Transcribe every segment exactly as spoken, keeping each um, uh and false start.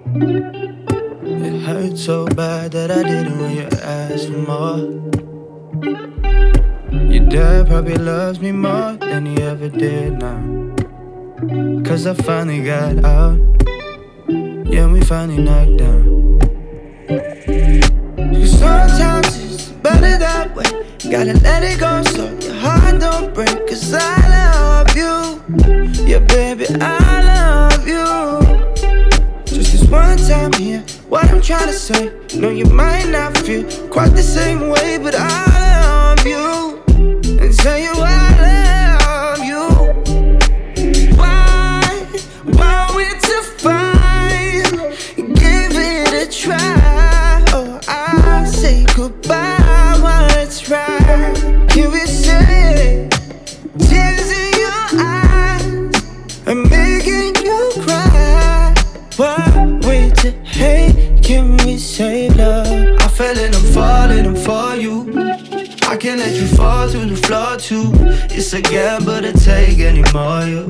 It hurt so bad that I didn't when you asked for more. Your dad probably loves me more than he ever did now. Cause I finally got out. Yeah, we finally knocked down. Cause sometimes it's better that way. Gotta let it go so your heart don't break. Cause I love you. Yeah, baby, I love you. Just this one time here, what I'm trying to say. No, you might not feel quite the same way, but I love you. And tell you I love you. Why, why we to fight? Give it a try. Oh, I say goodbye while it's right. Can we say tears in your eyes? I'm making you cry. Why wait to hate? Can we save love? I fell and I'm falling, I'm for you. I can't let you fall through the floor too. It's a gamble to take anymore, you.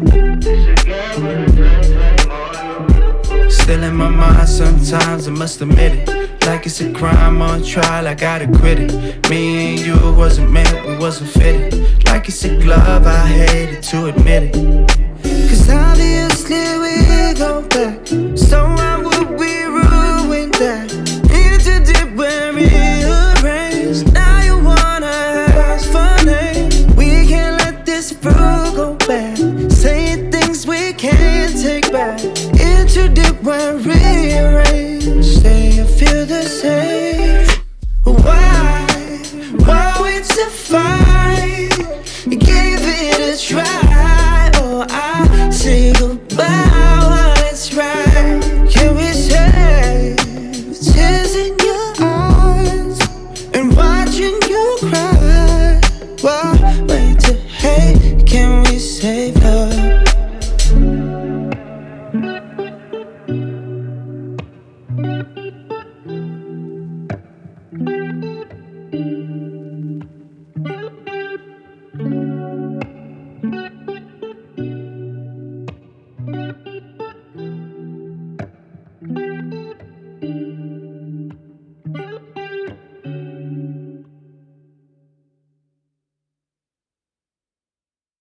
Still in my mind sometimes, I must admit it. Like it's a crime on trial, I gotta quit it. Me and you wasn't meant, we wasn't fitted. Like it's a glove, I hated to admit it. Cause obviously we go back.